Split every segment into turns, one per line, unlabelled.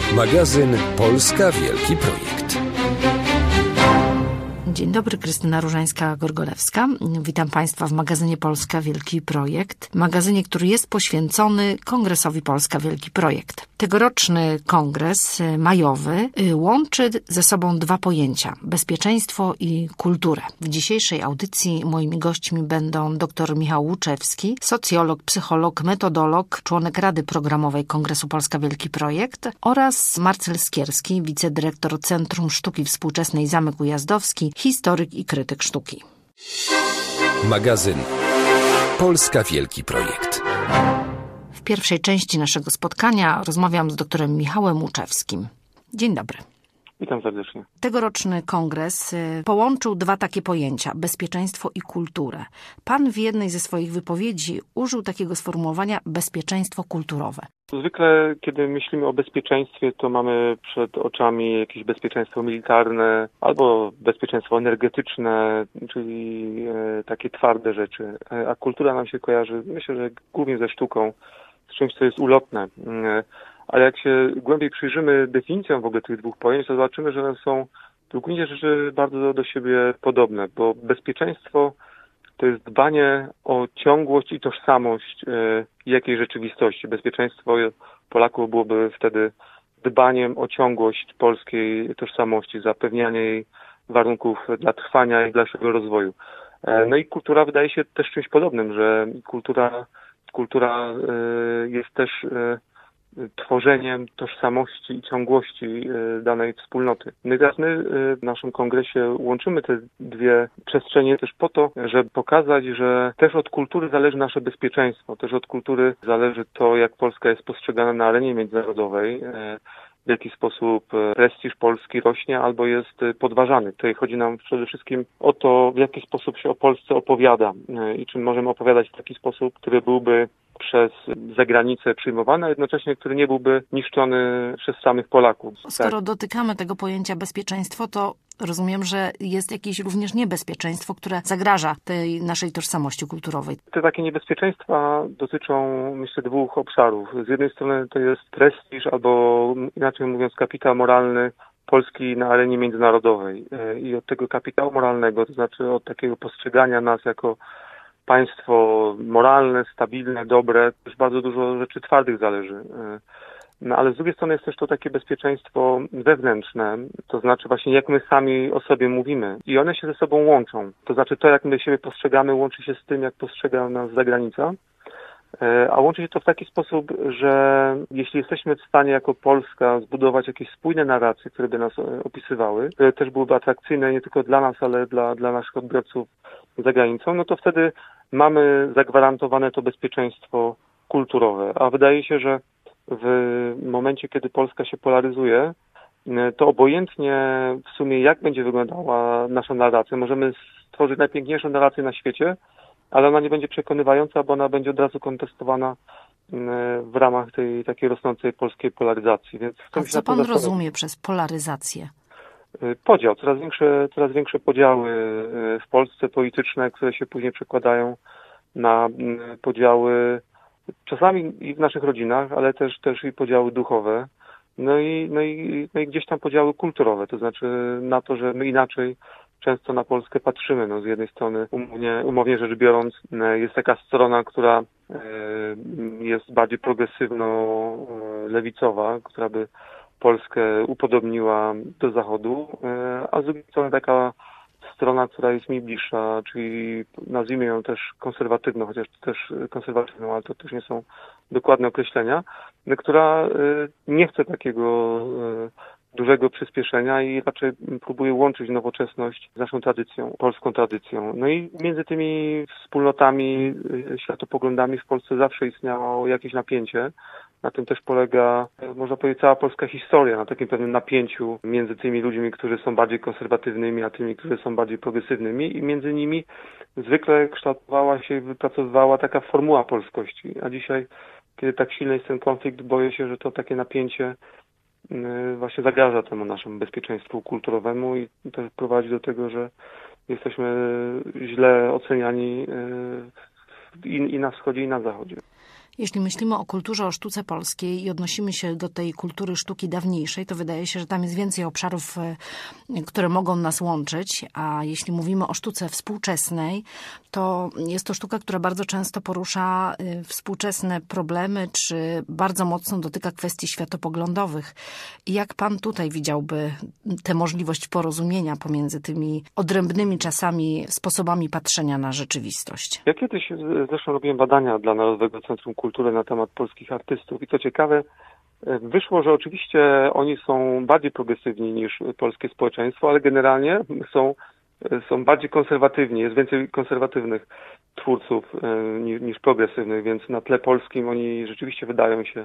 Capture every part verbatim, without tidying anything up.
Magazyn Polska Wielki Projekt.
Dzień dobry, Krystyna Różańska-Gorgolewska. Witam Państwa w magazynie Polska Wielki Projekt. Magazynie, który jest poświęcony Kongresowi Polska Wielki Projekt. Tegoroczny kongres majowy łączy ze sobą dwa pojęcia: bezpieczeństwo i kulturę. W dzisiejszej audycji moimi gośćmi będą dr Michał Łuczewski, socjolog, psycholog, metodolog, członek Rady Programowej Kongresu Polska Wielki Projekt, oraz Marcel Skierski, wicedyrektor Centrum Sztuki Współczesnej Zamek Ujazdowski, historyk i krytyk sztuki.
Magazyn Polska Wielki Projekt.
W pierwszej części naszego spotkania rozmawiam z doktorem Michałem Łuczewskim. Dzień dobry.
Witam serdecznie.
Tegoroczny kongres połączył dwa takie pojęcia: bezpieczeństwo i kulturę. Pan w jednej ze swoich wypowiedzi użył takiego sformułowania bezpieczeństwo kulturowe.
Zwykle, kiedy myślimy o bezpieczeństwie, to mamy przed oczami jakieś bezpieczeństwo militarne albo bezpieczeństwo energetyczne, czyli takie twarde rzeczy. A kultura nam się kojarzy, myślę, że głównie ze sztuką, z czymś, co jest ulotne. Ale jak się głębiej przyjrzymy definicjom w ogóle tych dwóch pojęć, to zobaczymy, że one są w gruncie rzeczy bardzo do siebie podobne, bo bezpieczeństwo to jest dbanie o ciągłość i tożsamość jakiej rzeczywistości. Bezpieczeństwo Polaków byłoby wtedy dbaniem o ciągłość polskiej tożsamości, zapewnianie jej warunków dla trwania i dalszego rozwoju. No i kultura wydaje się też czymś podobnym, że kultura, kultura jest też tworzeniem tożsamości i ciągłości danej wspólnoty. No i teraz my w naszym kongresie łączymy te dwie przestrzenie też po to, żeby pokazać, że też od kultury zależy nasze bezpieczeństwo, też od kultury zależy to, jak Polska jest postrzegana na arenie międzynarodowej, w jaki sposób prestiż Polski rośnie albo jest podważany. Tutaj chodzi nam przede wszystkim o to, w jaki sposób się o Polsce opowiada i czy możemy opowiadać w taki sposób, który byłby przez zagranicę przyjmowany, a jednocześnie który nie byłby niszczony przez samych Polaków.
Skoro
tak.
dotykamy tego pojęcia bezpieczeństwo, to rozumiem, że jest jakieś również niebezpieczeństwo, które zagraża tej naszej tożsamości kulturowej.
Te takie niebezpieczeństwa dotyczą, myślę, dwóch obszarów. Z jednej strony to jest prestiż, albo inaczej mówiąc kapitał moralny Polski na arenie międzynarodowej. I od tego kapitału moralnego, to znaczy od takiego postrzegania nas jako państwo moralne, stabilne, dobre, też bardzo dużo rzeczy twardych zależy. No ale z drugiej strony jest też to takie bezpieczeństwo wewnętrzne, to znaczy właśnie jak my sami o sobie mówimy i one się ze sobą łączą. To znaczy to, jak my siebie postrzegamy, łączy się z tym, jak postrzega nas zagranica, a łączy się to w taki sposób, że jeśli jesteśmy w stanie jako Polska zbudować jakieś spójne narracje, które by nas opisywały, które też byłyby atrakcyjne nie tylko dla nas, ale dla, dla naszych odbiorców za granicą, no to wtedy mamy zagwarantowane to bezpieczeństwo kulturowe. A wydaje się, że w momencie, kiedy Polska się polaryzuje, to obojętnie w sumie jak będzie wyglądała nasza narracja, możemy stworzyć najpiękniejszą narrację na świecie, ale ona nie będzie przekonywająca, bo ona będzie od razu kontestowana w ramach tej takiej rosnącej polskiej polaryzacji. Więc
A co pan rozumie przez polaryzację?
Podział, coraz większe, coraz większe podziały w Polsce polityczne, które się później przekładają na podziały czasami i w naszych rodzinach, ale też, też i podziały duchowe. No i, no, i, no i gdzieś tam podziały kulturowe, to znaczy na to, że my inaczej często na Polskę patrzymy. No z jednej strony umownie, umownie rzecz biorąc jest taka strona, która jest bardziej progresywno-lewicowa, która by Polskę upodobniła do Zachodu, a z drugiej strony taka strona, która jest mi bliższa, czyli nazwijmy ją też konserwatywną, chociaż też konserwatywną, ale to też nie są dokładne określenia, która nie chce takiego dużego przyspieszenia i raczej próbuje łączyć nowoczesność z naszą tradycją, polską tradycją. No i między tymi wspólnotami, światopoglądami w Polsce zawsze istniało jakieś napięcie. Na tym też polega, można powiedzieć, cała polska historia, na takim pewnym napięciu między tymi ludźmi, którzy są bardziej konserwatywnymi, a tymi, którzy są bardziej progresywnymi i między nimi zwykle kształtowała się i wypracowywała taka formuła polskości. A dzisiaj, kiedy tak silny jest ten konflikt, boję się, że to takie napięcie właśnie zagraża temu naszemu bezpieczeństwu kulturowemu i też prowadzi do tego, że jesteśmy źle oceniani i, i na wschodzie, i na zachodzie.
Jeśli myślimy o kulturze, o sztuce polskiej i odnosimy się do tej kultury sztuki dawniejszej, to wydaje się, że tam jest więcej obszarów, które mogą nas łączyć, a jeśli mówimy o sztuce współczesnej, to jest to sztuka, która bardzo często porusza współczesne problemy, czy bardzo mocno dotyka kwestii światopoglądowych. I jak pan tutaj widziałby tę możliwość porozumienia pomiędzy tymi odrębnymi czasami sposobami patrzenia na rzeczywistość?
Ja kiedyś zresztą robiłem badania dla Narodowego Centrum Kultury na temat polskich artystów i co ciekawe, wyszło, że oczywiście oni są bardziej progresywni niż polskie społeczeństwo, ale generalnie są, są bardziej konserwatywni, jest więcej konserwatywnych twórców niż, niż progresywnych, więc na tle polskim oni rzeczywiście wydają się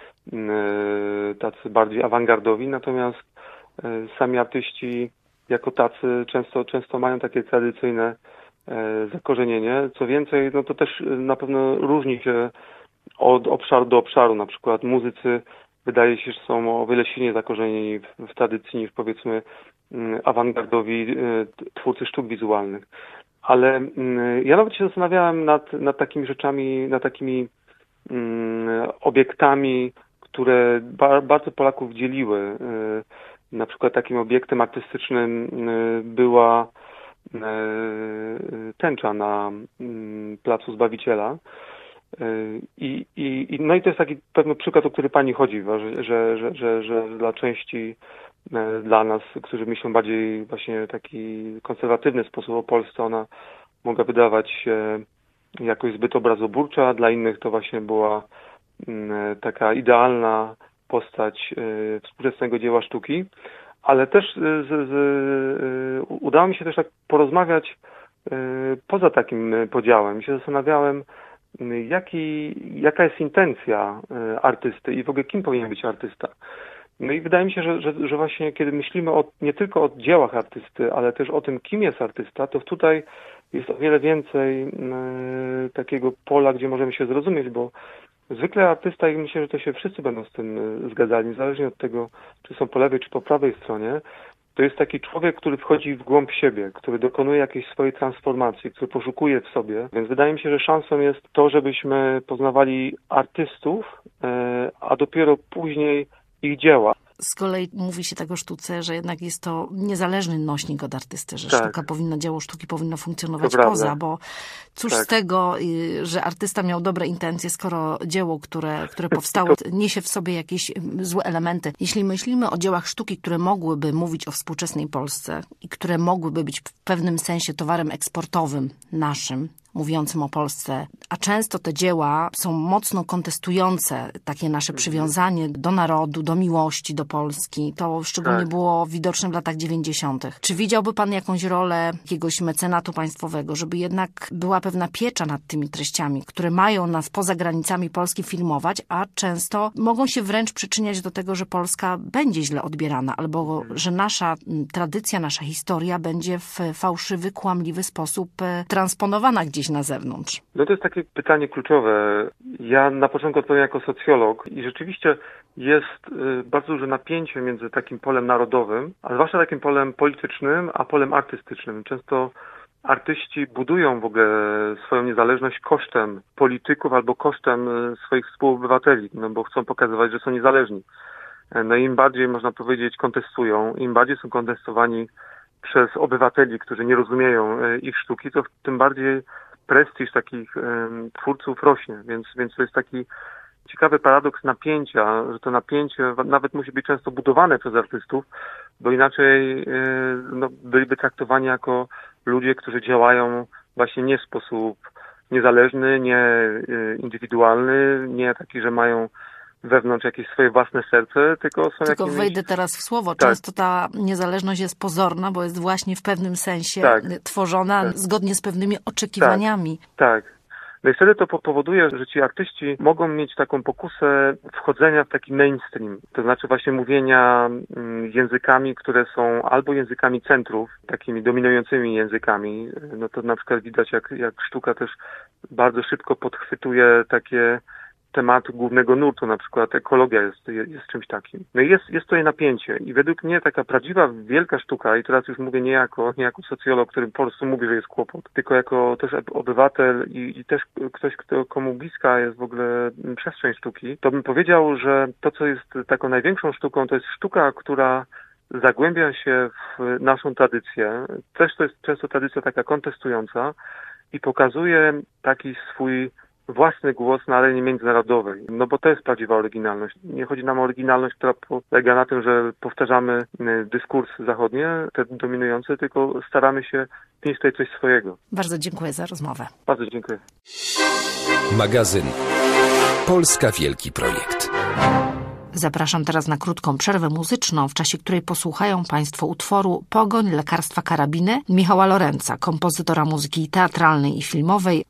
tacy bardziej awangardowi, natomiast sami artyści jako tacy często, często mają takie tradycyjne zakorzenienie. Co więcej, no to też na pewno różni się od obszaru do obszaru. Na przykład muzycy wydaje się, że są o wiele silniej zakorzenieni w, w tradycji niż powiedzmy awangardowi twórcy sztuk wizualnych. Ale ja nawet się zastanawiałem nad, nad takimi rzeczami, nad takimi um, obiektami, które ba, bardzo Polaków dzieliły. Na przykład takim obiektem artystycznym była tęcza na Placu Zbawiciela. I, i, no i to jest taki pewny przykład, o który pani chodzi, że, że, że, że, że dla części, dla nas, którzy myślą bardziej właśnie taki konserwatywny sposób o Polsce, ona mogła wydawać się jakoś zbyt obrazoburcza, dla innych to właśnie była taka idealna postać współczesnego dzieła sztuki, ale też z, z, udało mi się też tak porozmawiać poza takim podziałem. Się zastanawiałem, jaki, jaka jest intencja artysty i w ogóle kim powinien być artysta. No i wydaje mi się, że, że, że właśnie kiedy myślimy o, nie tylko o dziełach artysty, ale też o tym, kim jest artysta, to tutaj jest o wiele więcej y, takiego pola, gdzie możemy się zrozumieć, bo zwykle artysta, i myślę, że to się wszyscy będą z tym zgadzali, niezależnie od tego, czy są po lewej, czy po prawej stronie, to jest taki człowiek, który wchodzi w głąb siebie, który dokonuje jakiejś swojej transformacji, który poszukuje w sobie. Więc wydaje mi się, że szansą jest to, żebyśmy poznawali artystów, a dopiero później ich dzieła.
Z kolei mówi się tak o sztuce, że jednak jest to niezależny nośnik od artysty, że
tak.
sztuka powinna, dzieło sztuki powinno funkcjonować
to
poza,
prawda.
bo cóż
tak.
z tego, że artysta miał dobre intencje, skoro dzieło, które, które powstało, niesie w sobie jakieś złe elementy. Jeśli myślimy o dziełach sztuki, które mogłyby mówić o współczesnej Polsce i które mogłyby być w pewnym sensie towarem eksportowym naszym, mówiącym o Polsce, a często te dzieła są mocno kontestujące takie nasze przywiązanie do narodu, do miłości, do Polski. To szczególnie
tak.
było widoczne w latach dziewięćdziesiątych. Czy widziałby pan jakąś rolę jakiegoś mecenatu państwowego, żeby jednak była pewna piecza nad tymi treściami, które mają nas poza granicami Polski filmować, a często mogą się wręcz przyczyniać do tego, że Polska będzie źle odbierana, albo że nasza tradycja, nasza historia będzie w fałszywy, kłamliwy sposób transponowana gdzieś na zewnątrz?
No to jest takie pytanie kluczowe. Ja na początku odpowiem jako socjolog i rzeczywiście jest bardzo duże napięcie między takim polem narodowym, a zwłaszcza takim polem politycznym, a polem artystycznym. Często artyści budują w ogóle swoją niezależność kosztem polityków albo kosztem swoich współobywateli, no bo chcą pokazywać, że są niezależni. No i im bardziej, można powiedzieć, kontestują, im bardziej są kontestowani przez obywateli, którzy nie rozumieją ich sztuki, to tym bardziej prestiż takich um, twórców rośnie, więc, więc to jest taki ciekawy paradoks napięcia, że to napięcie nawet musi być często budowane przez artystów, bo inaczej y, no, byliby traktowani jako ludzie, którzy działają właśnie nie w sposób niezależny, nie y, indywidualny, nie taki, że mają wewnątrz jakieś swoje własne serce, tylko są
Tylko
jakimiś...
wejdę teraz w słowo.
Tak.
Często ta niezależność jest pozorna, bo jest właśnie w pewnym sensie
tak.
tworzona
tak.
zgodnie z pewnymi oczekiwaniami.
Tak. tak. No i wtedy to powoduje, że ci artyści mogą mieć taką pokusę wchodzenia w taki mainstream. To znaczy właśnie mówienia językami, które są albo językami centrów, takimi dominującymi językami. No to na przykład widać, jak, jak sztuka też bardzo szybko podchwytuje takie temat głównego nurtu, na przykład ekologia jest, jest, jest czymś takim. No i jest, jest tutaj napięcie i według mnie taka prawdziwa, wielka sztuka, i teraz już mówię nie jako, nie jako socjolog, który po prostu mówi, że jest kłopot, tylko jako też obywatel i, i też ktoś, kto, komu bliska jest w ogóle przestrzeń sztuki, to bym powiedział, że to, co jest taką największą sztuką, to jest sztuka, która zagłębia się w naszą tradycję. Też to jest często tradycja taka kontestująca i pokazuje taki swój własny głos na arenie międzynarodowej. No bo to jest prawdziwa oryginalność. Nie chodzi nam o oryginalność, która polega na tym, że powtarzamy dyskurs zachodnie, te dominujące, tylko staramy się wnieść tutaj coś swojego.
Bardzo dziękuję za rozmowę.
Bardzo dziękuję.
Magazyn Polska Wielki Projekt.
Zapraszam teraz na krótką przerwę muzyczną, w czasie której posłuchają Państwo utworu Pogoń lekarstwa karabiny Michała Lorenza, kompozytora muzyki teatralnej i filmowej.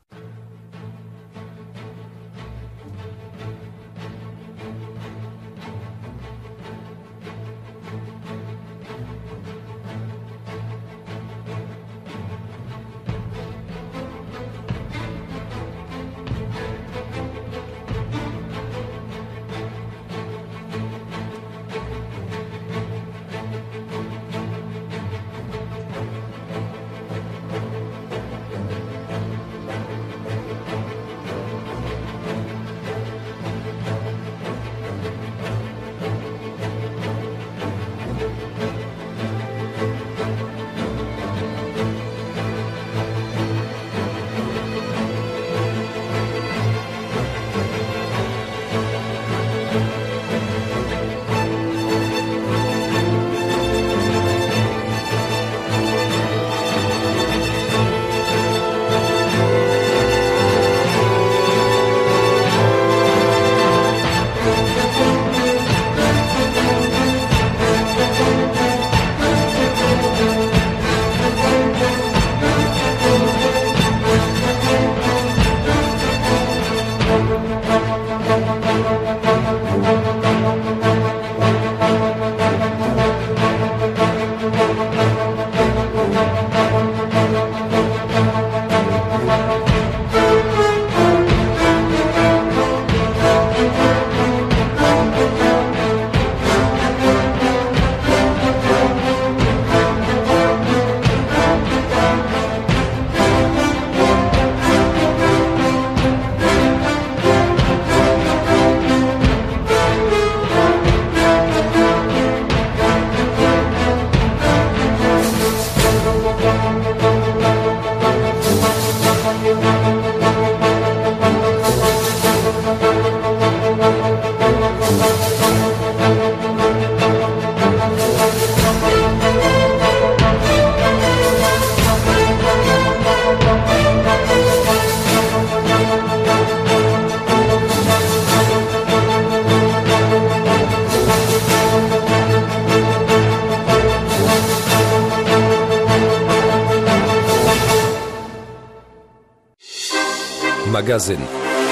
Magazyn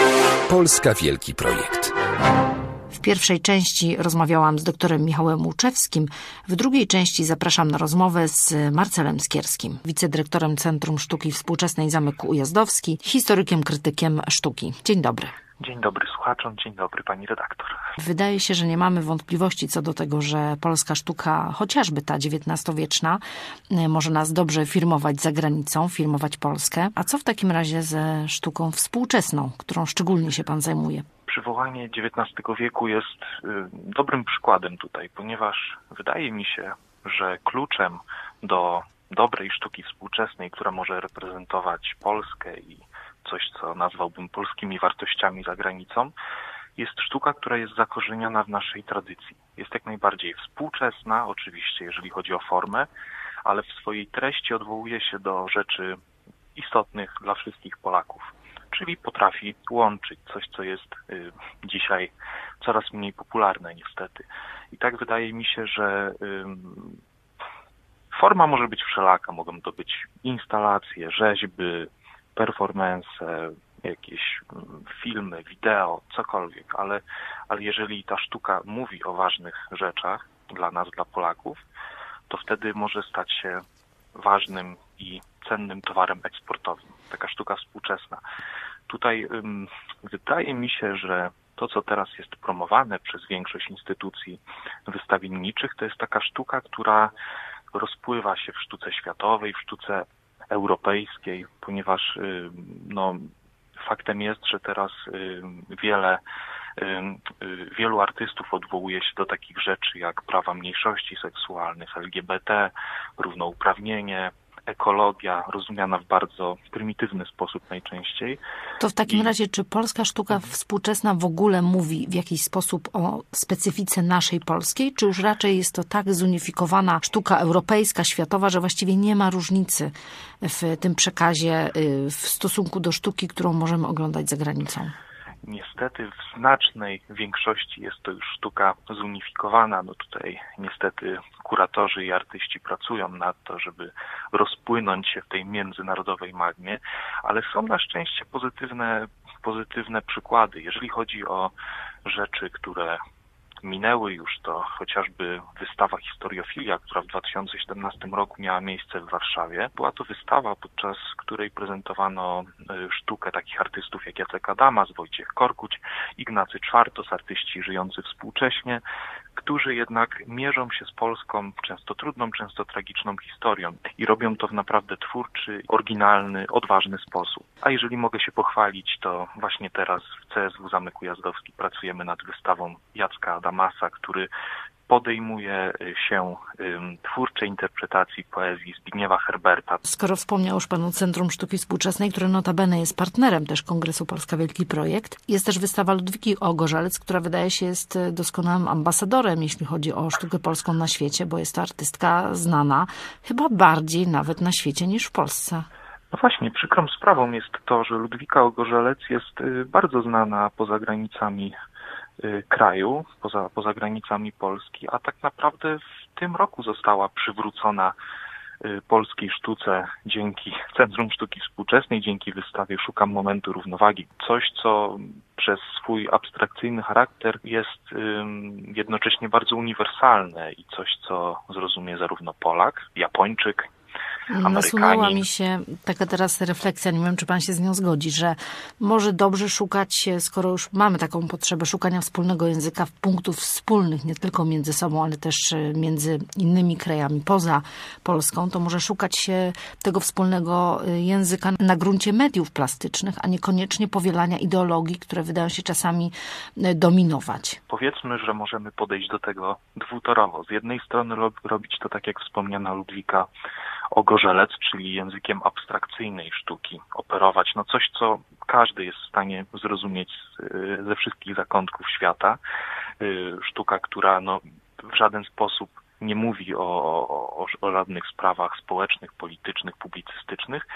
Polska Wielki Projekt.
W pierwszej części rozmawiałam z doktorem Michałem Łuczewskim, w drugiej części zapraszam na rozmowę z Marcelem Skierskim, wicedyrektorem Centrum Sztuki Współczesnej Zamek Ujazdowski, historykiem, krytykiem sztuki. Dzień dobry.
Dzień dobry słuchaczom, dzień dobry pani redaktor.
Wydaje się, że nie mamy wątpliwości co do tego, że polska sztuka, chociażby ta dziewiętnastowieczna, może nas dobrze firmować za granicą, firmować Polskę. A co w takim razie ze sztuką współczesną, którą szczególnie się pan zajmuje?
Przywołanie dziewiętnastego wieku jest y, dobrym przykładem tutaj, ponieważ wydaje mi się, że kluczem do dobrej sztuki współczesnej, która może reprezentować Polskę i coś, co nazwałbym polskimi wartościami za granicą, jest sztuka, która jest zakorzeniona w naszej tradycji. Jest jak najbardziej współczesna, oczywiście, jeżeli chodzi o formę, ale w swojej treści odwołuje się do rzeczy istotnych dla wszystkich Polaków. Czyli potrafi łączyć coś, co jest y, dzisiaj coraz mniej popularne niestety. I tak wydaje mi się, że y, forma może być wszelaka. Mogą to być instalacje, rzeźby, performance, jakieś filmy, wideo, cokolwiek, ale, ale jeżeli ta sztuka mówi o ważnych rzeczach dla nas, dla Polaków, to wtedy może stać się ważnym i cennym towarem eksportowym. Taka sztuka współczesna. Tutaj um, wydaje mi się, że to, co teraz jest promowane przez większość instytucji wystawienniczych, to jest taka sztuka, która rozpływa się w sztuce światowej, w sztuce europejskiej, ponieważ no, faktem jest, że teraz wiele, wielu artystów odwołuje się do takich rzeczy jak prawa mniejszości seksualnych, L G B T, równouprawnienie, ekologia, rozumiana w bardzo prymitywny sposób najczęściej.
To w takim
I...
razie, czy polska sztuka współczesna w ogóle mówi w jakiś sposób o specyfice naszej polskiej, czy już raczej jest to tak zunifikowana sztuka europejska, światowa, że właściwie nie ma różnicy w tym przekazie w stosunku do sztuki, którą możemy oglądać za granicą?
Niestety w znacznej większości jest to już sztuka zunifikowana. No tutaj niestety kuratorzy i artyści pracują nad to, żeby rozpłynąć się w tej międzynarodowej magmie, ale są na szczęście pozytywne, pozytywne przykłady. Jeżeli chodzi o rzeczy, które minęły już, to chociażby wystawa Historiofilia, która w dwa tysiące siedemnastym roku miała miejsce w Warszawie. Była to wystawa, podczas której prezentowano sztukę takich artystów jak Jacek Adamas, Wojciech Korkuć, Ignacy Czwartos, artyści żyjący współcześnie, którzy jednak mierzą się z Polską często trudną, często tragiczną historią i robią to w naprawdę twórczy, oryginalny, odważny sposób. A jeżeli mogę się pochwalić, to właśnie teraz w C S W Zamek Ujazdowski pracujemy nad wystawą Jacka Adamasa, który podejmuje się um, twórczej interpretacji poezji Zbigniewa Herberta.
Skoro wspomniał już Pan o Centrum Sztuki Współczesnej, które notabene jest partnerem też Kongresu Polska Wielki Projekt, jest też wystawa Ludwiki Ogorzelec, która wydaje się jest doskonałym ambasadorem, jeśli chodzi o sztukę polską na świecie, bo jest to artystka znana chyba bardziej nawet na świecie niż w Polsce.
No właśnie, przykrą sprawą jest to, że Ludwika Ogorzelec jest bardzo znana poza granicami kraju, poza, poza granicami Polski, a tak naprawdę w tym roku została przywrócona polskiej sztuce dzięki Centrum Sztuki Współczesnej, dzięki wystawie Szukam Momentu Równowagi. Coś, co przez swój abstrakcyjny charakter jest um, jednocześnie bardzo uniwersalne i coś, co zrozumie zarówno Polak, Japończyk,
Nasunęła mi się taka teraz refleksja, nie wiem, czy Pan się z nią zgodzi, że może dobrze szukać, skoro już mamy taką potrzebę szukania wspólnego języka, punktów wspólnych, nie tylko między sobą, ale też między innymi krajami poza Polską, to może szukać się tego wspólnego języka na gruncie mediów plastycznych, a niekoniecznie powielania ideologii, które wydają się czasami dominować.
Powiedzmy, że możemy podejść do tego dwutorowo. Z jednej strony robić to tak, jak wspomniana Ludwika Ogorzelec, czyli językiem abstrakcyjnej sztuki, operować, no coś, co każdy jest w stanie zrozumieć z, ze wszystkich zakątków świata. Sztuka, która no, w żaden sposób nie mówi o, o, o żadnych sprawach społecznych, politycznych, publicystycznych,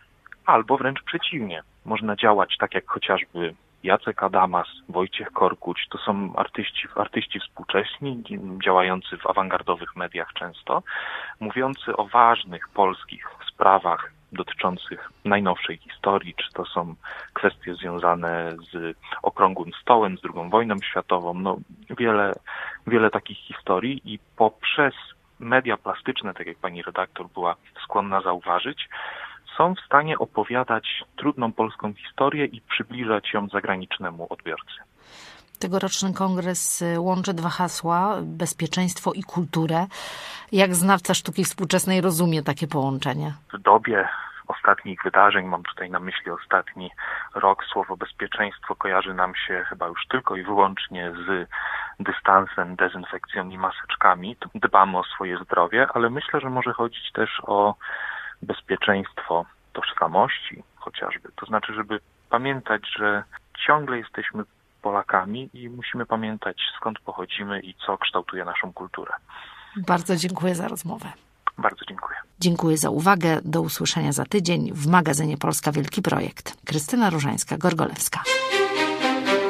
albo wręcz przeciwnie. Można działać tak jak chociażby Jacek Adamas, Wojciech Korkuć, to są artyści, artyści współcześni, działający w awangardowych mediach często, mówiący o ważnych polskich sprawach dotyczących najnowszej historii, czy to są kwestie związane z Okrągłym Stołem, z drugą wojną światową, no wiele, wiele takich historii i poprzez media plastyczne, tak jak pani redaktor była skłonna zauważyć, są w stanie opowiadać trudną polską historię i przybliżać ją zagranicznemu odbiorcy.
Tegoroczny kongres łączy dwa hasła, bezpieczeństwo i kulturę. Jak znawca sztuki współczesnej rozumie takie połączenie?
W dobie ostatnich wydarzeń, mam tutaj na myśli ostatni rok, słowo bezpieczeństwo kojarzy nam się chyba już tylko i wyłącznie z dystansem, dezynfekcją i maseczkami. Dbamy o swoje zdrowie, ale myślę, że może chodzić też o bezpieczeństwo tożsamości chociażby. To znaczy, żeby pamiętać, że ciągle jesteśmy Polakami i musimy pamiętać, skąd pochodzimy i co kształtuje naszą kulturę.
Bardzo dziękuję za rozmowę.
Bardzo dziękuję.
Dziękuję za uwagę. Do usłyszenia za tydzień w magazynie Polska Wielki Projekt. Krystyna Różańska-Gorgolewska.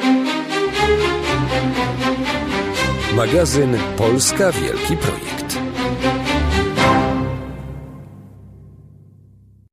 Magazyn Polska Wielki Projekt.